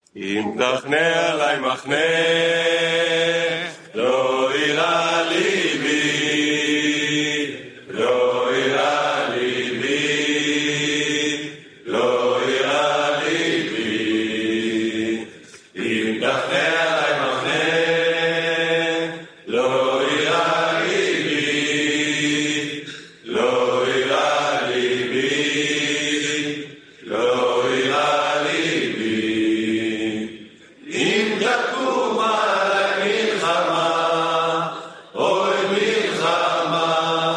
אם תחנה עלי מחנה, לא יירא ליבי, לא יירא ליבי, לא יירא ליבי. אם תחנה עלי מחנה, לא יירא ליבי, לא יירא ליבי, לא יירא ליבי. אם תקום עלי מלחמה, אוי מלחמה,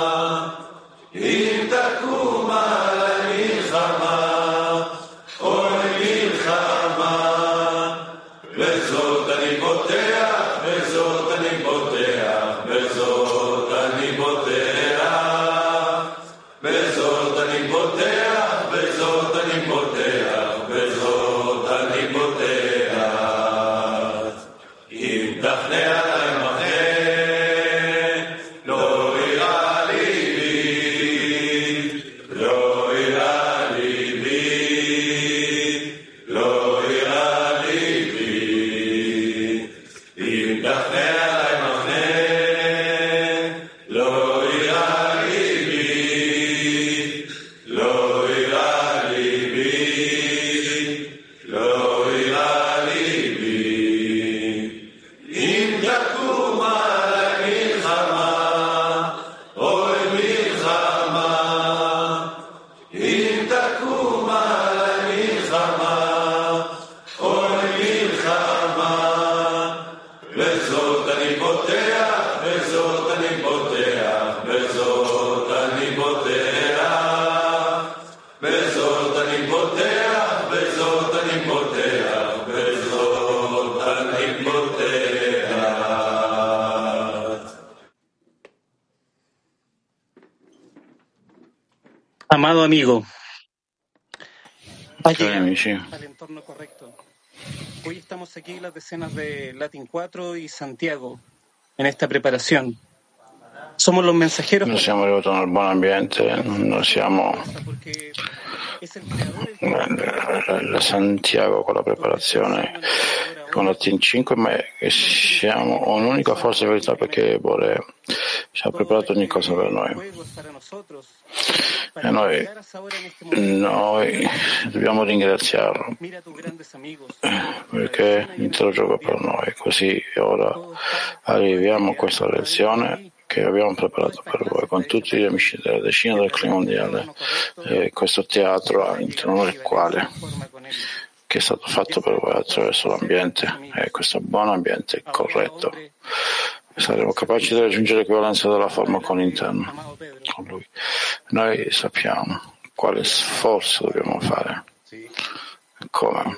אם תקום עלי מלחמה, אוי מלחמה, בזאת אני פותח, בזאת אני פותח, בזאת אני פותח, בזאת אני פותח, בזאת אני פותח, בזאת אני פותח. אם תחנה עלי מחנה, לא יירא ליבי, לא יירא ליבי, לא יירא ליבי. אם תחנה עלי מחנה, לא יירא ליבי, לא יירא ליבי, לא יירא ליבי. אם תקום עלי מלחמה, אוי מלחמה, אם תקום עלי מלחמה, אוי מלחמה, בזאת אני פותח, בזאת אני פותח, בזאת אני פותח, בזאת אני פותח, בזאת אני פותח, בזאת אני פותח. Amado amigo, ha Cari llegado amici, al entorno correcto. Hoy estamos aquí en las decenas de Latin 4 y Santiago, en esta preparación. Somos los mensajeros noi por siamo arrivati nel buon ambiente, noi siamo porque es el creador el que la Santiago con la preparazione con la Team 5, ma siamo un'unica forza di verità perché ci ha preparato ogni cosa per noi. E noi dobbiamo ringraziarlo perché l'intero gioco per noi. Così ora arriviamo a questa lezione che abbiamo preparato per voi con tutti gli amici della decina del clima mondiale, questo teatro all'interno del quale che è stato fatto per voi attraverso l'ambiente e questo buon ambiente corretto. Saremo capaci di raggiungere l'equivalenza della forma con l'interno, con lui. Noi sappiamo quale sforzo dobbiamo fare e come.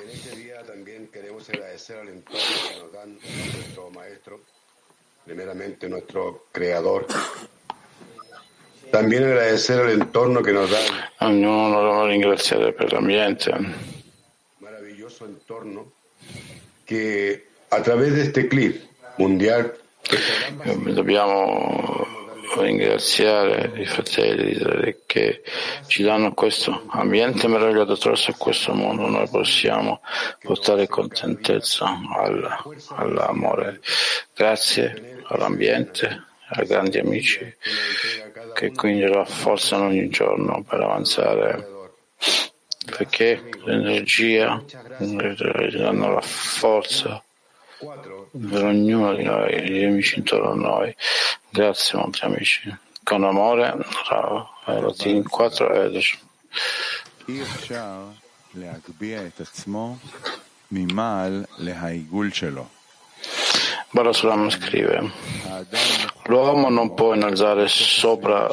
Primeramente nuestro creador. También agradecer al entorno que nos da. Ognuno dobbiamo ringraziare per l'ambiente. Maravilloso entorno que a través de este clip mundial dobbiamo ringraziare i fratelli che ci danno questo ambiente meraviglioso. Attraverso questo mondo noi possiamo portare contentezza all'amore. Grazie all'ambiente, ai grandi amici che quindi rafforzano ogni giorno per avanzare, perché l'energia danno la forza per ognuno di noi, gli amici intorno a noi. Grazie molti amici. Con amore, la Team 4 Eder. Barasulam scrive: l'uomo non può innalzarsi sopra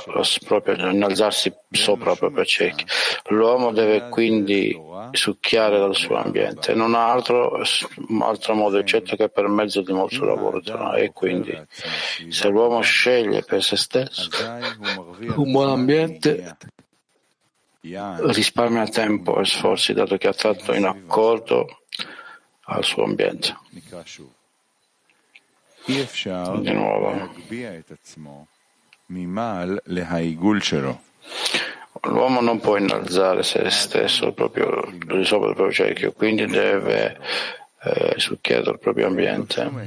la propria cieca. L'uomo deve quindi succhiare dal suo ambiente. Non ha altro modo eccetto che per mezzo di molto lavoro. E quindi, se l'uomo sceglie per se stesso un buon ambiente, risparmia tempo e sforzi, dato che ha tratto in accordo al suo ambiente. Di nuovo, l'uomo non può innalzare se stesso proprio di sopra il proprio cerchio, quindi deve succhiato il proprio ambiente.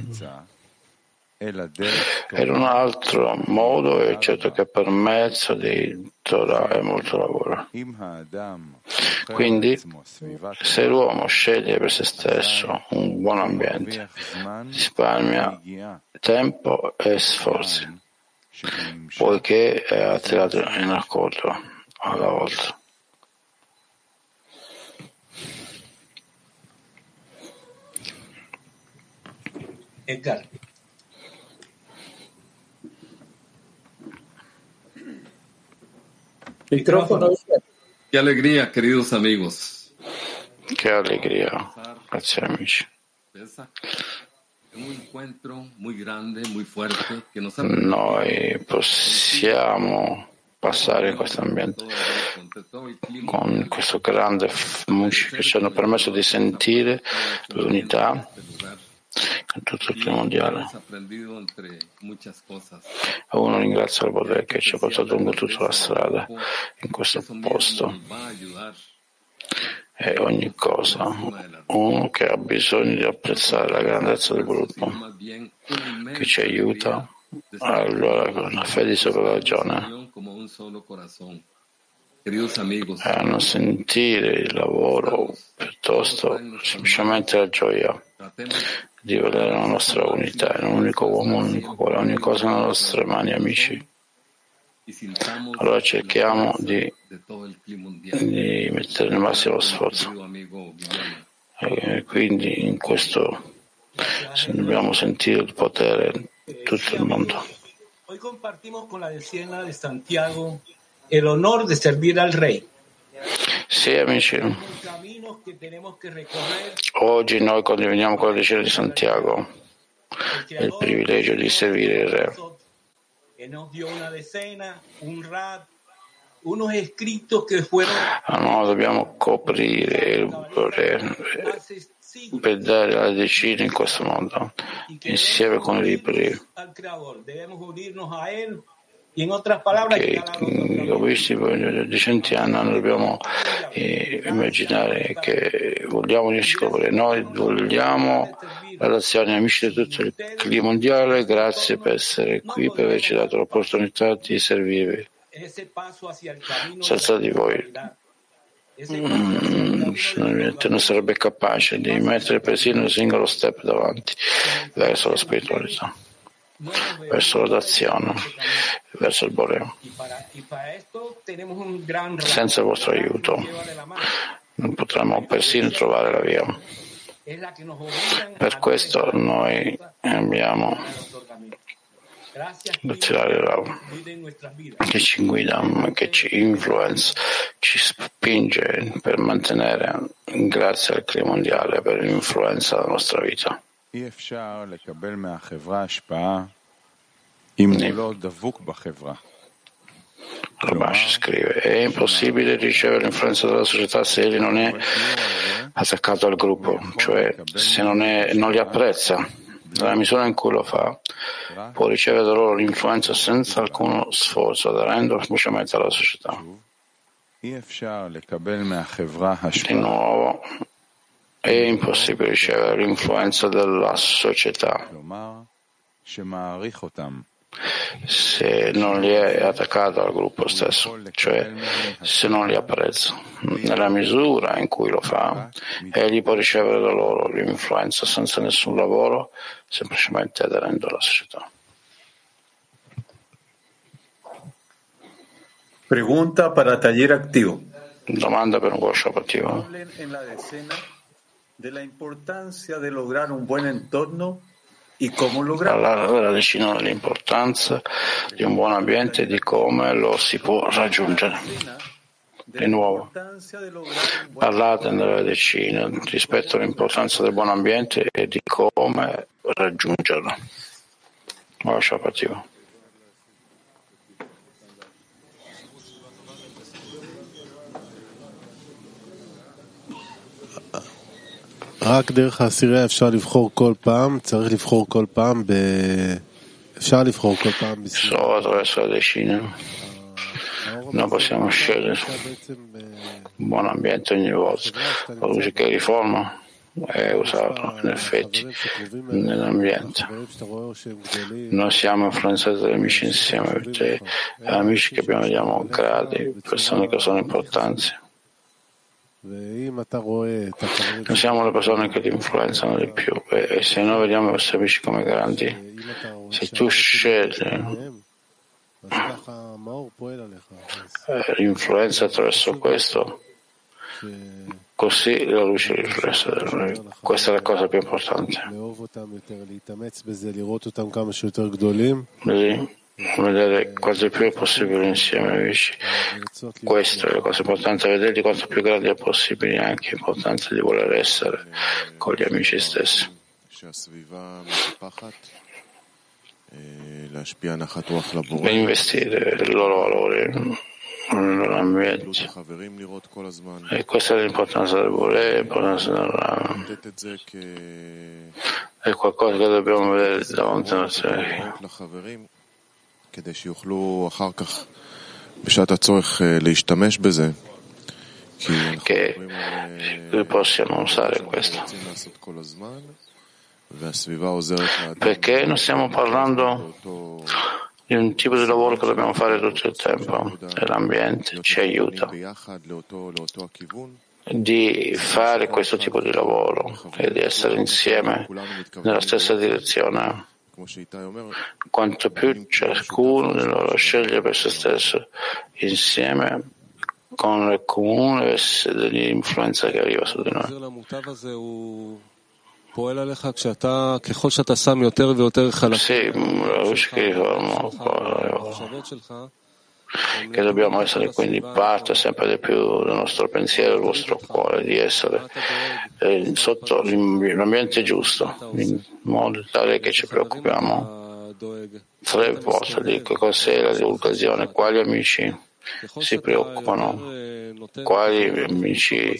E un altro modo è certo che per mezzo di Torah è molto lavoro. Quindi, se l'uomo sceglie per se stesso un buon ambiente, risparmia tempo e sforzi, poiché è attirato in accordo alla volta. Edgar. Micrófono. Qué alegría, queridos amigos. Che allegria, grazie amici. Noi possiamo passare in questo ambiente con questo grande musica che ci hanno permesso di sentire l'unità in tutto il clima mondiale. A uno ringrazia il Bodè che ci ha portato lungo tutta la strada in questo posto. E ogni cosa, uno che ha bisogno di apprezzare la grandezza del gruppo, che ci aiuta, allora con la fede sopra la ragione, e a non sentire il lavoro, piuttosto semplicemente la gioia di vedere la nostra unità, in un unico uomo, un unico cuore, ogni cosa nelle nostre mani, amici. Allora cerchiamo di mettere il massimo sforzo. E quindi in questo dobbiamo sentire il potere di tutto il mondo. Hoy compartimos con la decena de Santiago el honor de servir al Rey. Sì, amici. Oggi noi condividiamo con la decina di Santiago il privilegio di servire il Re. Noi dobbiamo coprire il Re per dare la decina in questo mondo, insieme con i libri. Che visti di cent'anni noi dobbiamo immaginare che vogliamo unirci con voi. Noi vogliamo relazioni amici di tutto il clima mondiale. Grazie per essere qui, per averci dato l'opportunità di servirvi. Senza di voi non sarebbe capace di mettere persino un singolo step davanti verso la spiritualità, verso l'azione, verso il Boreo. Senza il vostro aiuto non potremmo persino trovare la via. Per questo noi abbiamo l'attirare Rav che ci guida, che ci influenza, ci spinge per mantenere grazie al clima mondiale, per l'influenza della nostra vita. Rabash scrive: è impossibile ricevere l'influenza della società se egli non è attaccato al gruppo, cioè se non li apprezza. Nella misura in cui lo fa, può ricevere da loro l'influenza senza alcuno sforzo, aderendo semplicemente alla società. Di nuovo, è impossibile ricevere l'influenza della società se non li è attaccato al gruppo stesso, cioè se non li apprezza. Nella misura in cui lo fa, egli può ricevere da loro l'influenza senza nessun lavoro, semplicemente aderendo alla società. Pregunta para taller activo. Domanda per un workshop attivo. Della importanza di lograre un buon entorno e come parlare della decina dell'importanza di un buon ambiente e di come lo si può raggiungere. Di nuovo, parlate nella decina rispetto all'importanza del buon ambiente e di come raggiungerlo. Workshop attivo. רק דרך העשירייה אפשר לבחור כל פעם, צריך לבחור כל פעם, אפשר לבחור כל פעם. Solo attraverso la decina noi possiamo scegliere un buon ambiente ogni volta. La luce che riforma è usato in effetti nell'ambiente. Noi siamo influenzati dagli amici insieme, perché amici che abbiamo diamo gradi, persone che sono importanti. Non siamo le persone che ti influenzano di più, e se noi vediamo i nostri amici come grandi, se tu scegli l'influenza attraverso questo, così la luce riflessa da noi. Questa è la cosa più importante. Vedere quanto più è possibile insieme, amici. Questa è la cosa importante, vederli quanto più grandi è possibile, anche l'importanza di voler essere con gli amici stessi. E investire il loro valore nel loro ambiente. E questa è l'importanza del volere, l'importanza è qualcosa che dobbiamo vedere davanti a noi. כדי שיוכלו אחר כך בשעת הצורך להשתמש בזה, che possiamo usare questo, perché non stiamo parlando di un tipo di lavoro che dobbiamo fare tutto il tempo, e l'ambiente ci aiuta di fare questo tipo di lavoro e di essere insieme nella stessa direzione. Quanto più ciascuno di loro sceglie per se stesso insieme con il comune dell'influenza che arriva su di noi. Sì, che dobbiamo essere quindi parte sempre di più del nostro pensiero, del vostro cuore, di essere sotto l'ambiente giusto, in modo tale che ci preoccupiamo 3 volte di che cos'è la divulgazione, quali amici si preoccupano, quali amici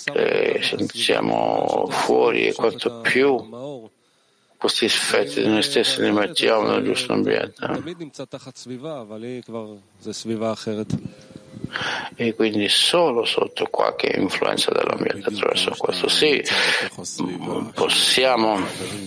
siamo fuori, e quanto più questi effetti di noi stessi li mettiamo nel giusto ambiente. E quindi solo sotto qualche influenza dell'ambiente, attraverso questo sì possiamo.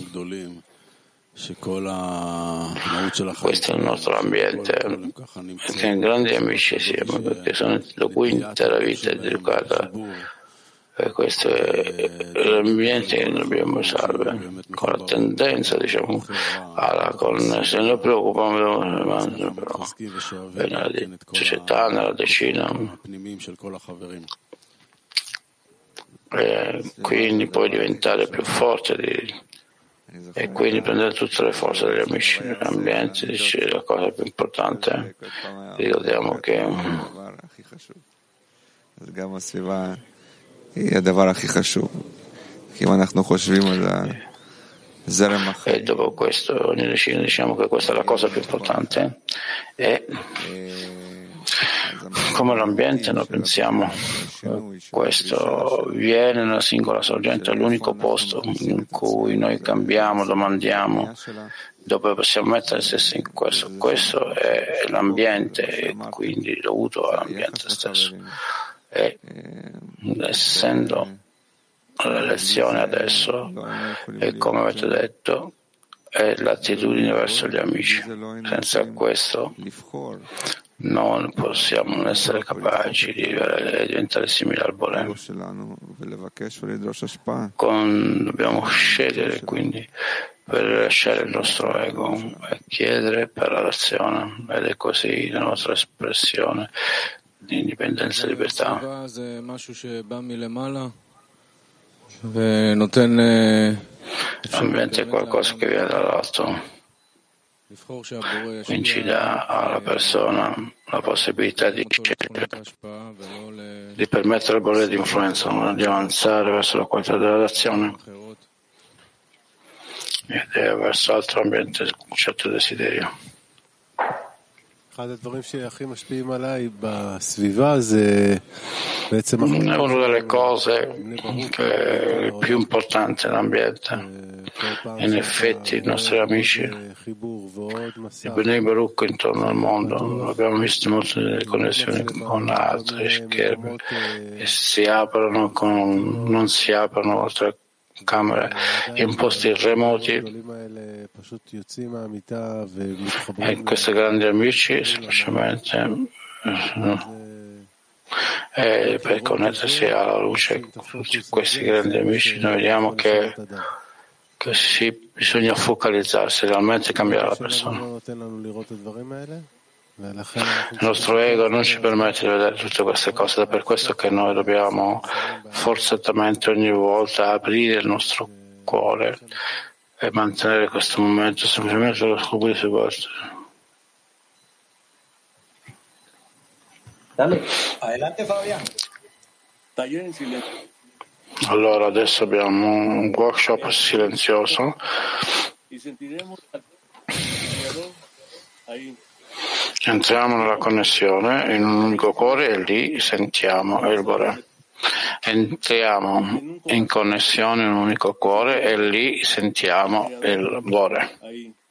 Questo è il nostro ambiente, che grandi amici siamo, perché sono da cui l'intera vita è dedicata. E questo è l'ambiente che dobbiamo usare, con la tendenza, diciamo, se noi preoccupiamo nella società, nella decina, e quindi poi diventare più forte e quindi prendere tutte le forze degli amici nell'ambiente. Dice la cosa più importante, ricordiamo che e dopo questo diciamo che questa è la cosa più importante, e come l'ambiente noi pensiamo questo viene nella singola sorgente, è l'unico posto in cui noi cambiamo, domandiamo, dove possiamo mettere stessi in questo è l'ambiente, e quindi dovuto all'ambiente stesso. E essendo l'elezione adesso, e come avete detto, è l'attitudine verso gli amici. Senza questo non possiamo essere capaci di diventare simili al volere. Dobbiamo scegliere quindi per lasciare il nostro ego e chiedere per la lezione, ed è così la nostra espressione di indipendenza e libertà. L'ambiente è qualcosa che viene dall'alto, quindi dà alla persona la possibilità di scegliere, di permettere al volere di influenza, di avanzare verso la qualità della relazione ed è verso altro ambiente un certo desiderio. Una delle cose che è più importante nell'ambiente, in effetti i nostri amici, i Bnei Baruch intorno al mondo, abbiamo visto molte connessioni con altri schermi e non si aprono oltre camere, in posti remoti, e questi grandi amici semplicemente per connettersi alla luce, questi grandi amici, noi vediamo che bisogna focalizzarsi, realmente cambiare la persona. Il nostro ego non ci permette di vedere tutte queste cose, ed è per questo che noi dobbiamo forzatamente ogni volta aprire il nostro cuore e mantenere questo momento semplicemente lo scopo di questo. Adelante, Fabián. Allora adesso abbiamo un workshop silenzioso. Entriamo nella connessione in un unico cuore e lì sentiamo il Bore. Entriamo in connessione in un unico cuore e lì sentiamo il Bore.